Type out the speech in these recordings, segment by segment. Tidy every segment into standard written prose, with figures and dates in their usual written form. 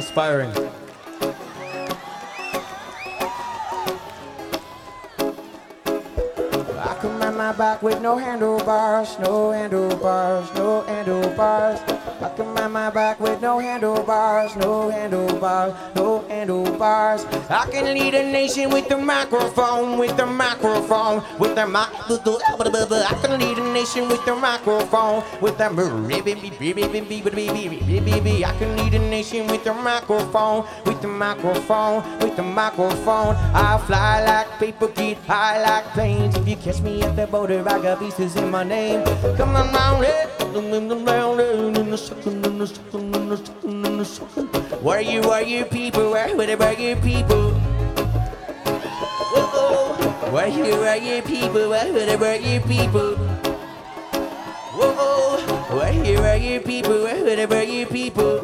inspiring. I come on my back with no handlebars, no handlebars, no handlebars. I come on my back with no handlebars, no handlebars, no handlebars. I can lead a nation with the microphone, with the microphone, with the mic. I can lead a nation with the microphone, with the. I can lead a nation with the microphone, with the microphone, with the microphone. I fly like paper, get high like planes. If you catch me at the border, I got pieces in my name. Come on now, where are you people? Where are you people? Where are you people? Where are you people? Whoa, where are you people? Where are you people?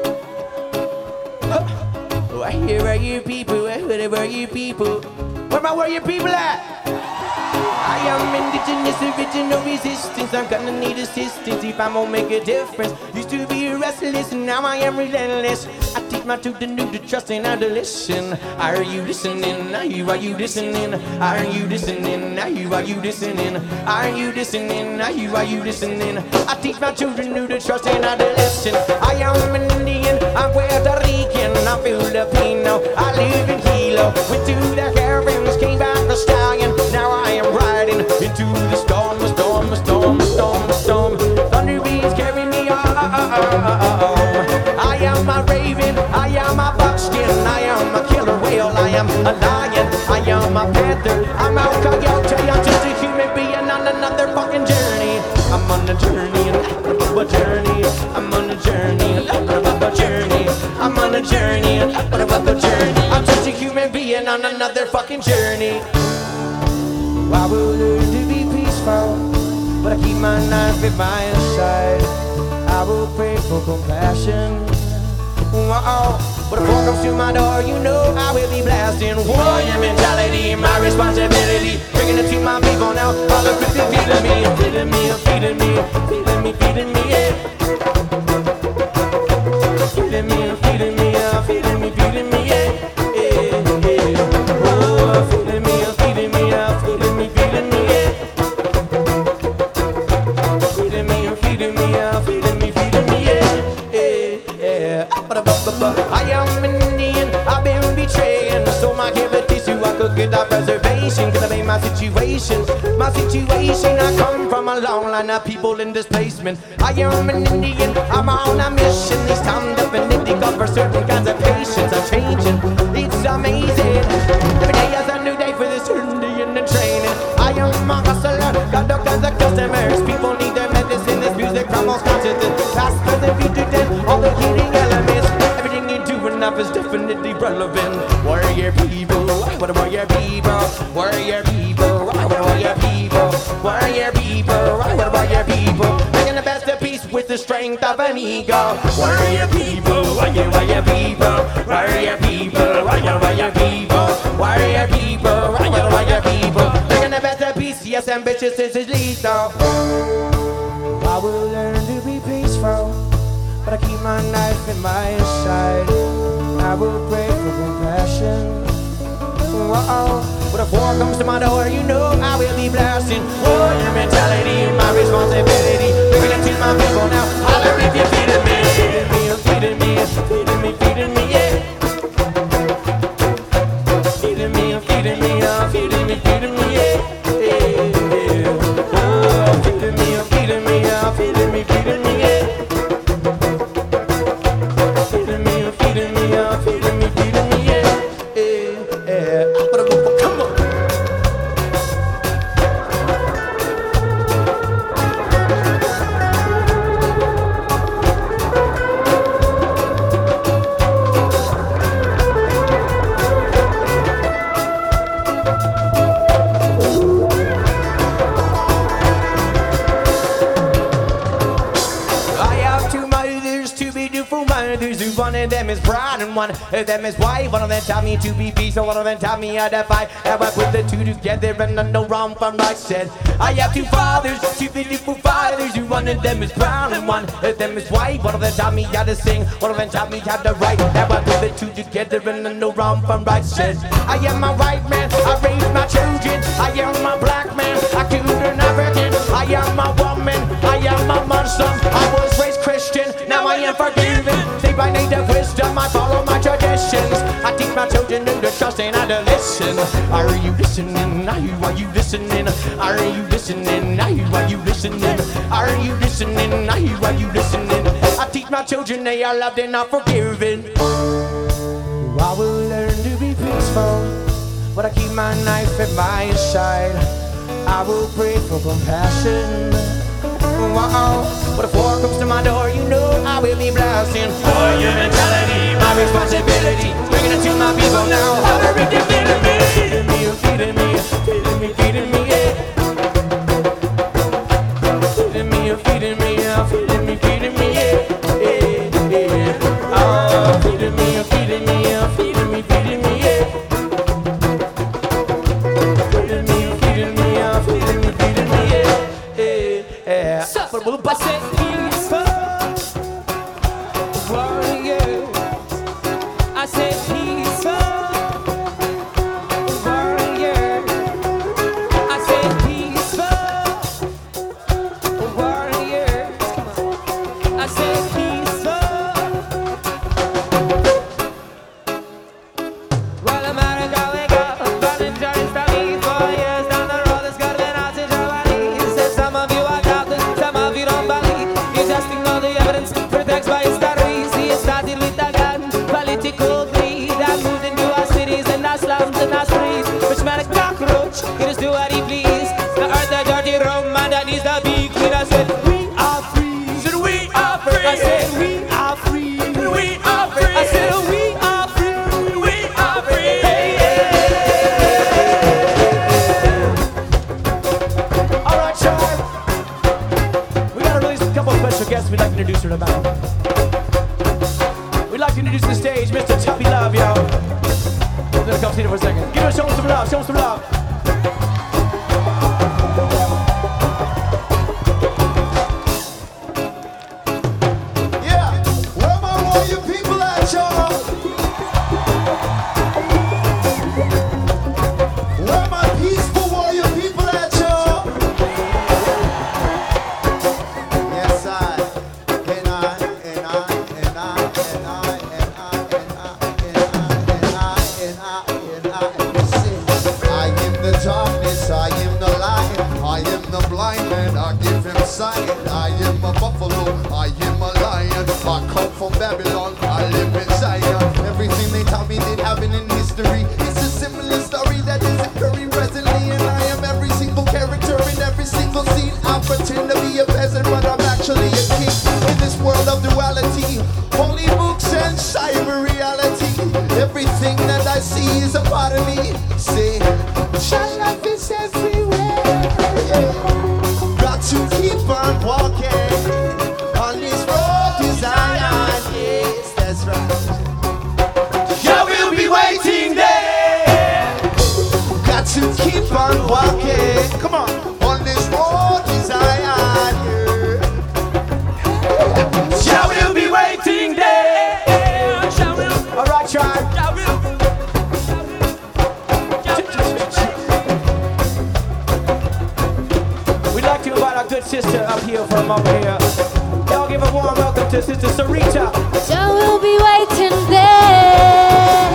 Where are you people? Where are you people? Where are you people at? I am indigenous, original resistance. I'm gonna need assistance if I'm gonna make a difference. Used to be restless, now I am relentless. I teach my children to trust and how to listen. Are you listening? Are you listening? Are you listening? Are you listening? Are you listening? Are you listening? I teach my children to trust and how to listen. I am an Indian, I'm Puerto Rican, I'm Filipino, I live in Hilo. Went to the caravans, came back a stallion. Now I am riding into the storm, the storm, the storm, the storm, the storm. Thunder beats carry me on. I am a raven, I am a buckskin, I am a killer whale, I am a lion, I am a panther, I'm a coyote, I'm just a human being on another fucking journey. I'm on a journey, a journey, I'm on a journey, a journey, I'm on a journey, a journey. I'm just a human being on another fucking journey. I will learn to be peaceful, but I keep my knife at my side. I will pray for compassion. But if war comes to my door, you know I will be blasting. Warrior mentality, my responsibility. Bringing it to my people now. All the people feeding me, feeding me, feeding me, feeding me, feeding me, yeah. Feeding me, feeding me, feeding me, feeding me, yeah. Feeding me, feeding me, feeding me, feeding me, yeah. Feeding me, feeding me, feeding me, feeding me, yeah. I am an Indian, I've been betraying. So my ability so I could get that preservation. Cause I made my situation. I come from a long line of people in displacement. I am an Indian, I'm on a mission. These times definitely call for certain kinds of patience. I'm changing, it's amazing. Every day is a new day for this Indian and training. I am a hustler, got all kinds of customers. People need their medicine, this music promotes constant. Past, present, future, tense, all the healing elements. Everything you do enough is definitely relevant. Warrior people, what about your people? Warrior people, what about your people? Warrior people, what about your people? Making the best of peace with the strength of an ego. Warrior people, warrior people, warrior people, warrior people, warrior people, warrior people. Making the best of peace, yes, ambitious is lethal. I will learn to be peaceful, but I keep my knife in my side. I will pray for compassion. But if war comes to my door, you know I will be blasting. Warrior mentality, my responsibility. Bringing it to my people now. Holler if you're feeding me, feeding me, feeding me, feeding me, yeah. Feeding me, feeding me, feeding me, feeding me, yeah. Oh, feeding me, feeding me, feeding me, feeding me, yeah. Feeding me, feeding me, feeding me, feeding me, yeah. Come on. One of them is brown and one of them is white. One of them taught me to be peace, and one of them taught me how to fight. And I put the two together and I know wrong from right. Said I have two fathers, two beautiful fathers. One of them is brown and one of them is white. One of them taught me how to sing, one of them taught me how to write. Now I put the two together and I know wrong from right. Said, I am a white man, I raised my children. I am a black man, I killed an African. I am a woman, I am a Muslim. I was raised Christian, now I am forgiven. Say by native wisdom, I follow my traditions. I teach my children to trust and how to listen. Are you listening? Are you listening? Are you listening? Are you listening? Are you listening? Are you listening? I teach my children they are loved and not forgiven. I will learn to be peaceful, but I keep my knife at my side. I will pray for compassion. But if war comes to my door, you know I will be blasting. For your mentality, my responsibility, bringing it to my people now. How to read the feeding me, feeding me, feeding me, feeding me, feeding me, yeah. Feeding me, feeding me, feeding me, feeding me, yeah. Oh, feeding me, feeding me, feeding me, feeding me, yeah. Feeding me, feeding me, feeding me, feeding me, yeah. I said peaceful warriors. I said peaceful warriors. I said peaceful warriors. I said peaceful. Well, America, wake up. Volunteers from me 4 years down the road. It's got been out to Germany. Said some of you are doubting, some of you don't believe. You're testing all the evidence, protects by stories. It started with a gun, political greed. I moved into our cities and our slums and our streets. Which man a cockroach, he just do what he please. The earth a dirty room, man that needs to be clean. I said we are free. Said we are free. I said we are free. We are free. I said we are free. We are free. All right, Sean. We got to release a couple of special guests we'd like to introduce her about. We'd like to introduce to the stage Mr. Tuppy Love, yo. We're gonna come see him for a second. Give him, show him some love. Show him some love. Yeah, where my warrior people at, y'all? Where my peaceful warrior people at, y'all? Yes, I am the darkness, I am the light, I am the blind man, I give him sight. I am a buffalo, I am a lion. I come from Babylon, I live in Zion. Everything they tell me did happen in history. It's a similar story that is occurring presently. And I am every single character in every single scene. I pretend to be a peasant, but I'm actually a king. In this world of duality, holy books and cyber reality. Everything that I see is a part of me. Say, child life is everywhere. Yeah. Got to keep on walking on this road to Zion. Yes, that's right. Yeah, we'll be waiting there. Got to keep on walking. Come on this road to Zion. Yeah, we'll be waiting there. All right, tribe. We'd like to invite our good sister up here from over here. Y'all give a warm welcome to Sister Sarita. Joe will be waiting there.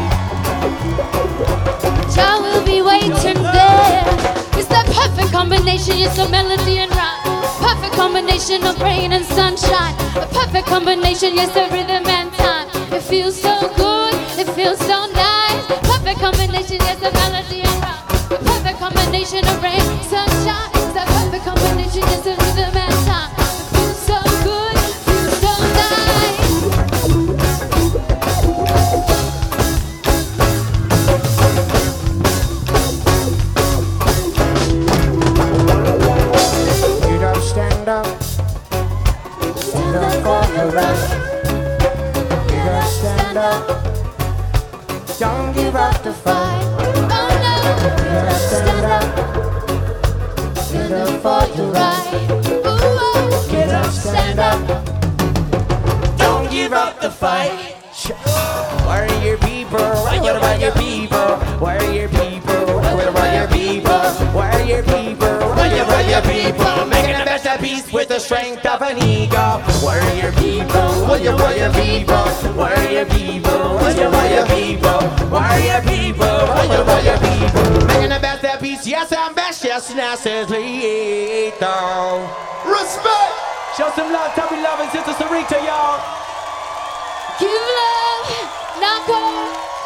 Joe will be waiting there. It's the perfect combination, it's a melody and rhyme. Perfect combination of rain and sunshine. A perfect combination, yes, the rhythm and time. It feels so good, it feels so nice. Perfect combination, yes, the melody and rhyme. The perfect combination of rain, sunshine. It's the perfect combination, yes, the rhythm and time. It feels so good, feels so nice. You don't stand up. Stand up for your right. You don't stand up. Don't give up the fight. You don't stand up. Stand up for your right. Ooh, up the fight. Where are your people? What about your people? Where are your people? What about your people? Where are your people? What about your people? Making the best of peace with the strength of an ego. Where are your people? What about your people? Where are your people? What about your people? Where are your people? What about your people? Making the best of peace, yes, ambitiousness is lethal. Respect! Show some love, tell me love and Sister Sarita, y'all. Give love, not go.